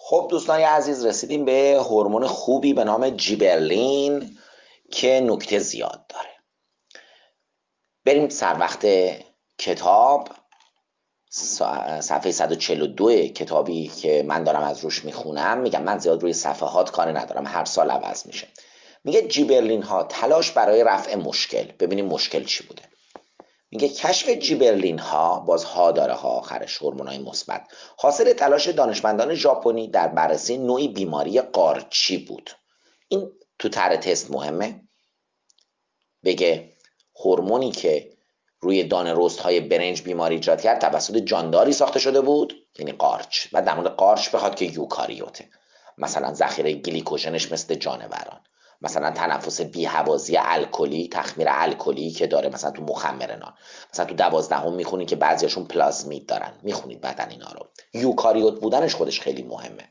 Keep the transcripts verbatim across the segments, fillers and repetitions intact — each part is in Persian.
خب دوستان عزیز، رسیدیم به هورمون خوبی به نام جیبرلین که نکته زیاد داره. بریم سر وقت کتاب، صفحه صد و چهل و دو کتابی که من دارم از روش میخونم. میگم من زیاد روی صفحات کار ندارم، هر سال عوض میشه. میگه جیبرلین ها تلاش برای رفع مشکل. ببینیم مشکل چی بوده. میگه کشف جیبرلین ها، باز ها داره ها آخرش، هورمونای مثبت، حاصل تلاش دانشمندان ژاپنی در بررسی نوعی بیماری قارچی بود. این تو طرح تست مهمه. بگه هورمونی که روی دانه رست های برنج بیماری ایجاد کرد توسط جانداری ساخته شده بود، یعنی قارچ. و در مورد قارچ بخواد که یوکاریوته، مثلا ذخیره گلیکوژنش مثل جانوران، مثلا تنفس بی‌هوازی الکلی، تخمیر الکلی که داره مثلا تو مخمر نان، مثلا تو دوازدهم میخونید که بعضیاشون پلازمید دارن، میخونید بعدن اینا رو. یوکاریوت بودنش خودش خیلی مهمه.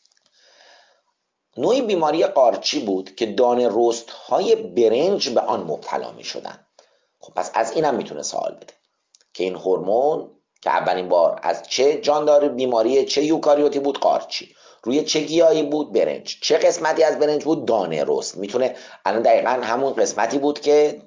نوعی بیماری قارچی بود که دانه رست های برنج به آن مبتلا می شدن. خب پس از اینم میتونه سوال بده که این هورمون که اولین بار از چه جاندار بیماری، چه یوکاریوتی بود؟ قارچی. روی چه گیاهی بود؟ برنج. چه قسمتی از برنج بود؟ دانه رست. میتونه الان دقیقا همون قسمتی بود که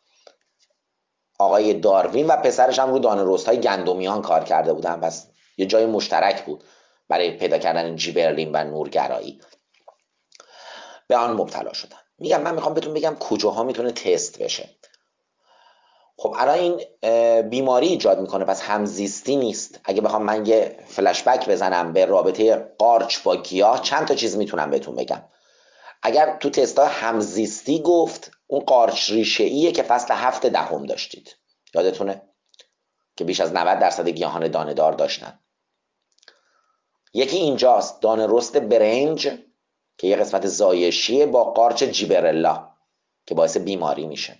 آقای داروین و پسرش هم رو دانه رست های گندمیان کار کرده بودن، پس یه جای مشترک بود برای پیدا کردن جیبرلین و نورگرایی. به آن مبتلا شدن. میگم من میخوام بهتون بگم کجاها میتونه تست بشه. خب الان این بیماری ایجاد میکنه، پس همزیستی نیست. اگه بخوام من یه فلش بک بزنم به رابطه قارچ با گیاه، چند تا چیز میتونم بهتون بگم. اگر تو تستا همزیستی گفت، اون قارچ ریشه ایه که فصل هفت دهم داشتید، یادتونه که بیش از نود درصد گیاهان دانه دار داشتن. یکی اینجاست، دانه رست برنج که یه قسمت زایشیه با قارچ جیبرلا که باعث بیماری میشه.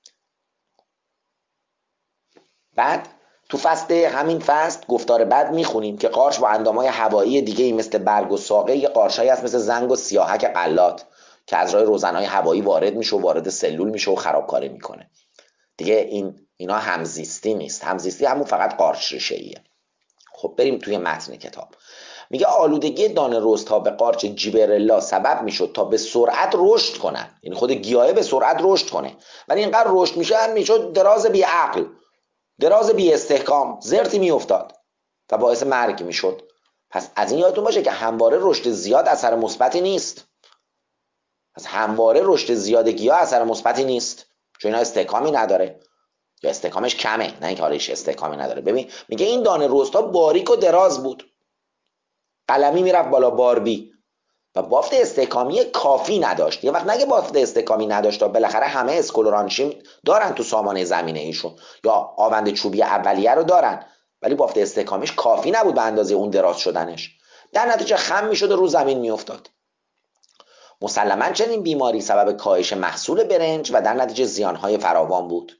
بعد تو فصل همین فصل گفتار بعد میخونیم که قارچ با اندامای هوایی دیگه مثل برگ و ساقه، یه قارچایی هست مثل زنگ و سیاهک غلات که از راه روزنهای هوایی وارد میشه و وارد سلول میشه و خرابکاری میکنه. دیگه این اینا همزیستی نیست. همزیستی همون فقط قارچ ریشه ایه. خب بریم توی متن کتاب. میگه آلودگی دانه رست ها به قارچ جیبرلا سبب میشد تا به سرعت رشد کنن، یعنی خود گیاه به سرعت رشد کنه، ولی اینقدر رشد میشه هم میشد دراز بی عقل، دراز بی استحکام، زرتی میافتاد و باعث مرگ میشد. پس از این یادتون باشه که همواره رشد زیاد اثر مثبتی نیست. پس همواره رشد زیاد گیاه اثر مثبتی نیست، چون اینا استحکامی نداره یا استحکامش کمه، نه اینکه حالش استحکامی نداره. ببین میگه این دانه رست ها باریک و دراز بود، قلمی میرفت بالا باربی، و بافت استحکامی کافی نداشت. یه وقت نگه بافت استحکامی نداشت، بالاخره همه اسکلورانشیم دارن تو سامانه زمینه ایشون، یا آوند چوبی اولیه رو دارن، ولی بافت استحکامیش کافی نبود به اندازه اون دراز شدنش. در نتیجه خم میشد و رو زمین میافتاد. مسلماً چنین بیماری سبب کاهش محصول برنج و در نتیجه زیانهای فراوان بود.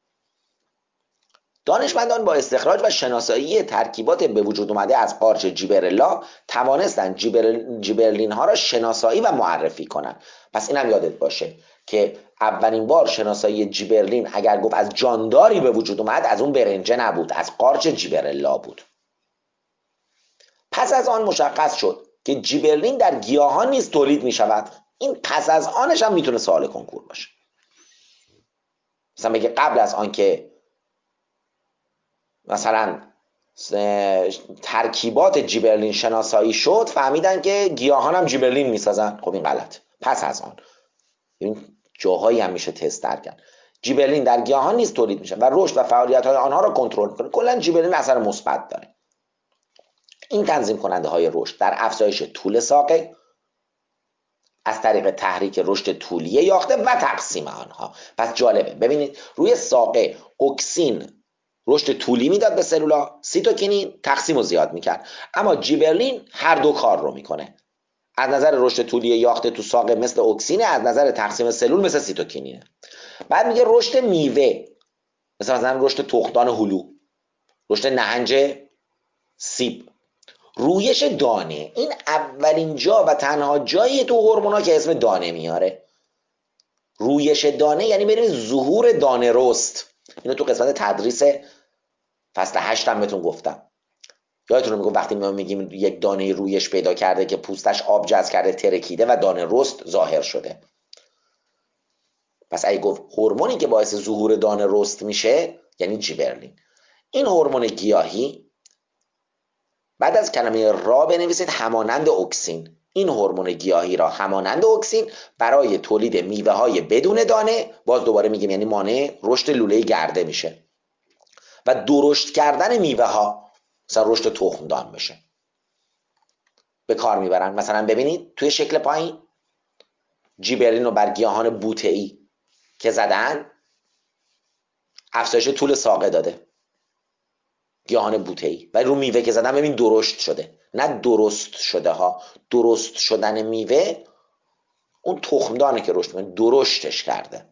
دانشمندان با استخراج و شناسایی ترکیبات به وجود اومده از قارچ جیبرلا توانستند جیبر... جیبرلین ها را شناسایی و معرفی کنند. پس اینم یادت باشه که اولین بار شناسایی جیبرلین اگر گفت از جانداری به وجود اومد، از اون برنجه نبود، از قارچ جیبرلا بود. پس از آن مشخص شد که جیبرلین در گیاهان نیز تولید می شود. این پس از آنش هم میتونه سوال کنکور باشه. مثلا بگه قبل از آن که مثلا ترکیبات جیبرلین شناسایی شد، فهمیدن که گیاهان هم جیبرلین میسازن. خب این غلط. پس از آن این جاهایی هم میشه تست درکن. جیبرلین در گیاهان نیز تولید میشه و رشد و فعالیت های آنها را کنترل میکنه. کلا جیبرلین اثر مثبت داره. این تنظیم کننده های رشد در افزایش طول ساقه از طریق تحریک رشد طولی یاخته و تقسیم آنها. پس جالبه ببینید، روی ساقه اکسین رشد طولی میداد به سلولا، سیتوکینین تقسیم رو زیاد میکرد، اما جیبرلین هر دو کار رو میکنه. از نظر رشد طولی یاخته تو ساقه مثل اکسینه، از نظر تقسیم سلول مثل سیتوکینینه. بعد میگه رشد میوه مثل مثلا رشد تخمدان هلو، رشد نهنج سیب، رویش دانه. این اولین جا و تنها جایی تو هورمونا که اسم دانه میاره. رویش دانه یعنی بریم ظهور دانه رست. اینو تو قسمت تدریس فصل هشت هم بهتون گفتم. یادتونه میگم وقتی ما میگیم یک دانه رویش پیدا کرده که پوستش آب جذب کرده ترکیده و دانه رست ظاهر شده. پس اگه گفت هورمونی که باعث ظهور دانه رست میشه یعنی جیبرلین. این هورمون گیاهی، بعد از کلمه را بنویسید همانند اکسین. این هورمون گیاهی را همانند اکسین برای تولید میوه های بدون دانه، باز دوباره میگیم یعنی مانع رشد لوله گرده میشه و درشت کردن میوه ها، مثلا رشد تخمدان بشه، به کار میبرن. مثلا ببینید توی شکل پایین جیبرلین رو بر گیاهان بوته‌ای که زدن افزایش طول ساقه داده، گیاهان بوته‌ای، و رو میوه که زدن ببین درشت شده، نه درست شده ها. درست شدن میوه اون تخمدانه که رشد میکنه، درشتش کرده.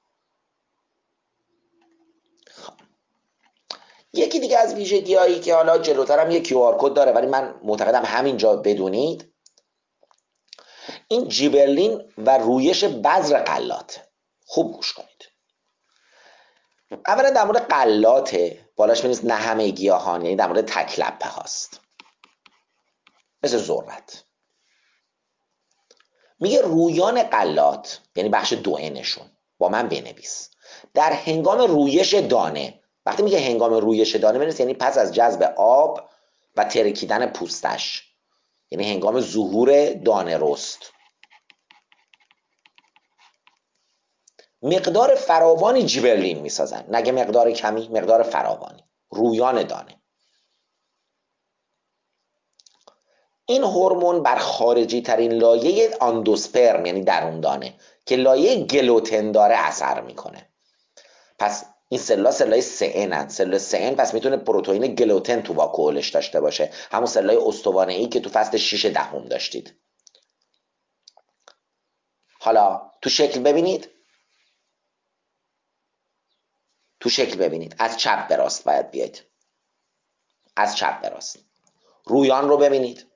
یکی دیگه از ویژگی‌هایی که حالا جلوترم یه کیو آر کد داره ولی من معتقدم همینجا بدونید، این جیبرلین و رویش بذر غلات. خوب گوش کنید. اولا در مورد غلاته، بالاش بنویس نه همه گیاهان، یعنی در مورد تک لپه هاست، مثل ذرت. میگه رویان غلات یعنی بخش دو نشون، با من بنویس، در هنگام رویش دانه. وقتی میگه هنگام رویش دانه بنویس یعنی پس از جذب آب و ترکیدن پوستش، یعنی هنگام ظهور دانه رست. مقدار فراوانی جیبرلین میسازن، نگه مقدار کمی، مقدار فراوانی. رویان دانه. این هورمون بر خارجی ترین لایه آندوسپرم یعنی درون دانه که لایه گلوتن داره اثر میکنه. پس این سلula سلولای سه ان، سلول سه ان پس میتونه پروتئین گلوتن تو واکوولش داشته باشه، همون سلولای استوانه ای که تو فصل شش دهم داشتید. حالا تو شکل ببینید، تو شکل ببینید از چپ به راست باید بیاید، از چپ به راست. رویان رو ببینید،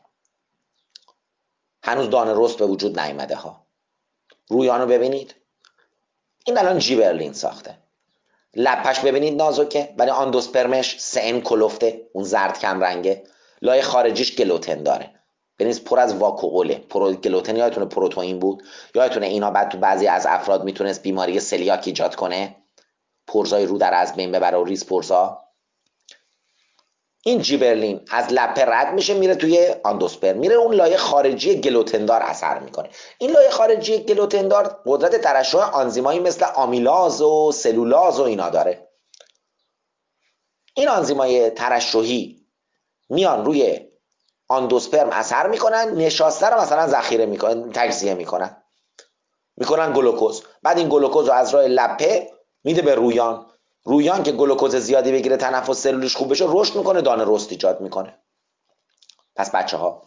هنوز دانه رست به وجود نیامده ها. رویان رو ببینید، این الان جیبرلین ساخته. لپش ببینید نازکه ولی آندوسپرمش سه ان کلفته، اون زرد کم رنگه. لایه خارجیش گلوتن داره، ببینید پر از واکوئوله. پرو گلوتن یادتونه پروتئین بود، یادتونه اینا بعد تو بعضی از افراد میتونست بیماری سلیاک ایجاد کنه، پرزای رو در از بین ببره و ریز پرزا. این جیبرلین از لپه رد میشه میره توی آندوسپرم، میره اون لایه خارجی گلوتندار اثر میکنه. این لایه خارجی گلوتندار قدرت ترشح آنزیمایی مثل آمیلاز و سلولاز و اینا داره. این آنزیمای ترشحی میان روی آندوسپرم اثر میکنن، نشاسته رو مثلا ذخیره میکنن، تجزیه میکنن، میکنن گلوکوز. بعد این گلوکوز رو از راه لپه میده به رویان. رویان که گلوکوز زیادی بگیره، تنفس سلولش خوب بشه، رشد میکنه، دانه رست ایجاد میکنه. پس بچه ها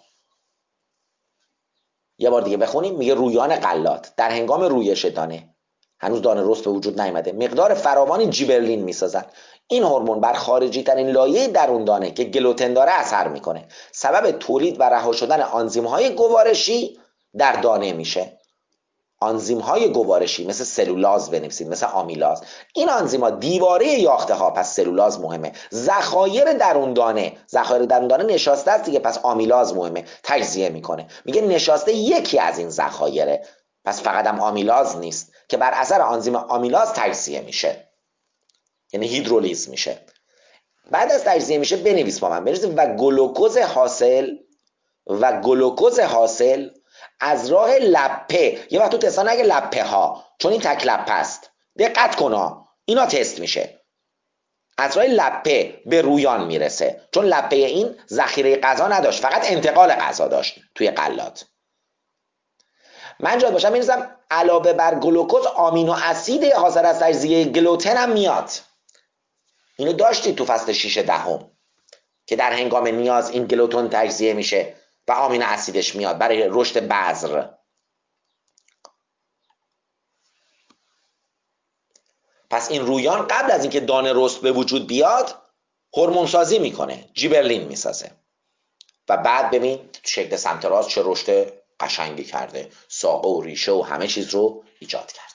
یه بار دیگه بخونیم. میگه رویان غلات در هنگام رویش دانه، هنوز دانه رست به وجود نیامده، مقدار فراوانی جیبرلین میسازن. این هورمون بر خارجی ترین لایه درون دانه که گلوتن داره اثر میکنه، سبب تولید و رها شدن آنزیم های گوارشی در دانه میشه. آنزیم های گوارشی مثل سلولاز بنویسید، مثل آمیلاز. این آنزیم‌ها دیواره یاخته ها، پس سلولاز مهمه. ذخایر درون دانه، ذخایر درون دانه نشاسته است دیگه، پس آمیلاز مهمه، تجزیه میکنه. میگه نشاسته یکی از این ذخایره، پس فقط هم آمیلاز نیست که بر اثر آنزیم آمیلاز تجزیه میشه، یعنی هیدرولیز میشه. بعد از تجزیه میشه بنویس با من، بنویس و گلوکوز حاصل و گلوکوز حاصل از راه لپه. یه وقت تو تستا نگه لپه ها، چون این تک لپه است، دقت کن اینا تست میشه. از راه لپه به رویان میرسه، چون لپه این ذخیره غذا نداشت، فقط انتقال غذا داشت توی غلات. من جای باشم می‌نویسم علاوه بر گلوکوز آمینو اسید حاصل از تجزیه گلوتن هم میاد. اینو داشتید تو فصل شش دهم که در هنگام نیاز این گلوتن تجزیه میشه و آمینو اسیدش میاد برای رشد بذر. پس این رویان قبل از اینکه دانه رست به وجود بیاد هورمون سازی میکنه، جیبرلین میسازه و بعد ببین شکل سمت راست چه رشد قشنگی کرده، ساقه و ریشه و همه چیز رو ایجاد کرده.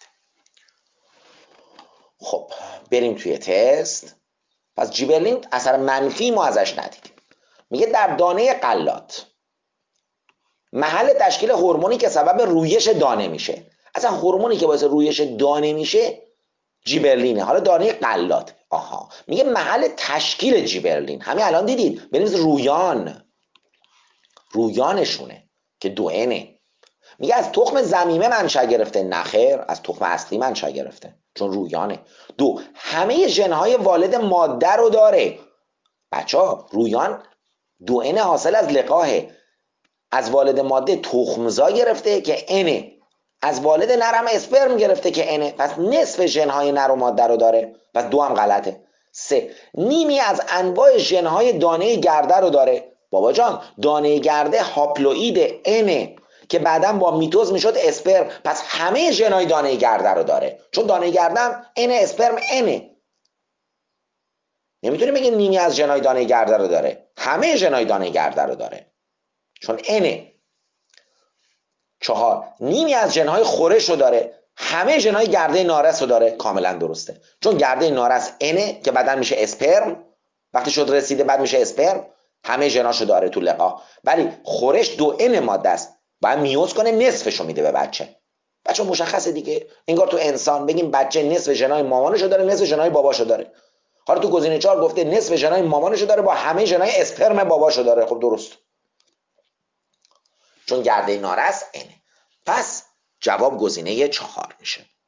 خب بریم توی تست. پس جیبرلین اثر منفی ما ازش ندیدیم. میگه در دانه غلات محل تشکیل هورمونی که سبب رویش دانه میشه. اصلا هورمونی که باعث رویش دانه میشه جیبرلینه. حالا دانه غلات، آها، میگه محل تشکیل جیبرلین، همین الان دیدید بنویس رویان، رویانشونه که دو انه. میگه از تخم ضمیمه منشأ گرفته، نخیر، از تخم اصلی منشأ گرفته چون رویانه. دو، همه ژنهای والد ماده رو داره. بچه‌ها رویان دو ان حاصل از لقاحه. از والد ماده تخمزا گرفته که انه، از والد نرم اسپرم گرفته که انه، پس نصف ژنهای نر و ماده رو داره، پس دو هم غلطه. سه، نیمی از انواع ژنهای دانه گرده رو داره. بابا جان دانه گرده هاپلوئید انه که بعدا با میتوز میشد اسپرم، پس همه ژنهای دانه گرده رو داره، چون دانه گرده هم ان اسپرم انه. نمیتونی بگی نیمی از ژنهای دانه گرده رو داره، همه ژنهای دانه گرده رو داره چون انه. چهار، نیمی از ژنهای خورش رو داره، همه ژنهای گرده نارس رو داره. کاملا درسته چون گرده نارس انه که بعدن میشه اسپرم، وقتی شد رسیده بعد میشه اسپرم، همه ژناشو داره تو لقاح. ولی خورش دو ان ماده است، باید میوز کنه نصفشو میده به بچه. بچه مشخصه دیگه، انگار تو انسان بگیم بچه نصف ژنهای مامانشو داره نصف ژنهای باباشو داره. حالا تو گزینه چهار گفته نصف ژنهای مامانشو داره با همه ژنهای اسپرم باباشو داره. خب درست، چون گرده نارس انه. پس جواب گزینه چهار میشه.